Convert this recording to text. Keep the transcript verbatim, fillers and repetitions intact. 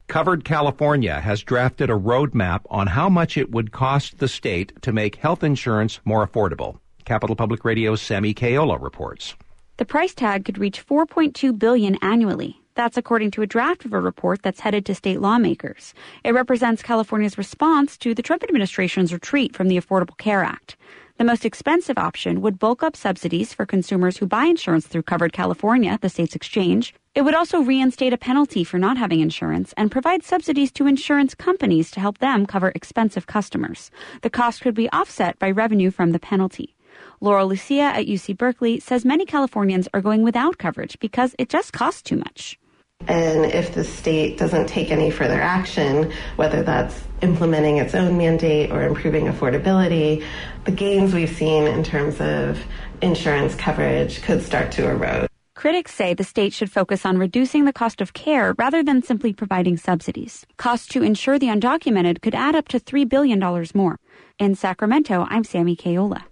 Covered California has drafted a roadmap on how much it would cost the state to make health insurance more affordable. Capital Public Radio's Sammy Kayola reports. The price tag could reach four point two billion dollars annually. That's according to a draft of a report that's headed to state lawmakers. It represents California's response to the Trump administration's retreat from the Affordable Care Act. The most expensive option would bulk up subsidies for consumers who buy insurance through Covered California, the state's exchange. It would also reinstate a penalty for not having insurance and provide subsidies to insurance companies to help them cover expensive customers. The cost could be offset by revenue from the penalty. Laura Lucia at U C Berkeley says many Californians are going without coverage because it just costs too much. And if the state doesn't take any further action, whether that's implementing its own mandate or improving affordability, the gains we've seen in terms of insurance coverage could start to erode. Critics say the state should focus on reducing the cost of care rather than simply providing subsidies. Costs to insure the undocumented could add up to three billion dollars more. In Sacramento, I'm Sammy Kayola.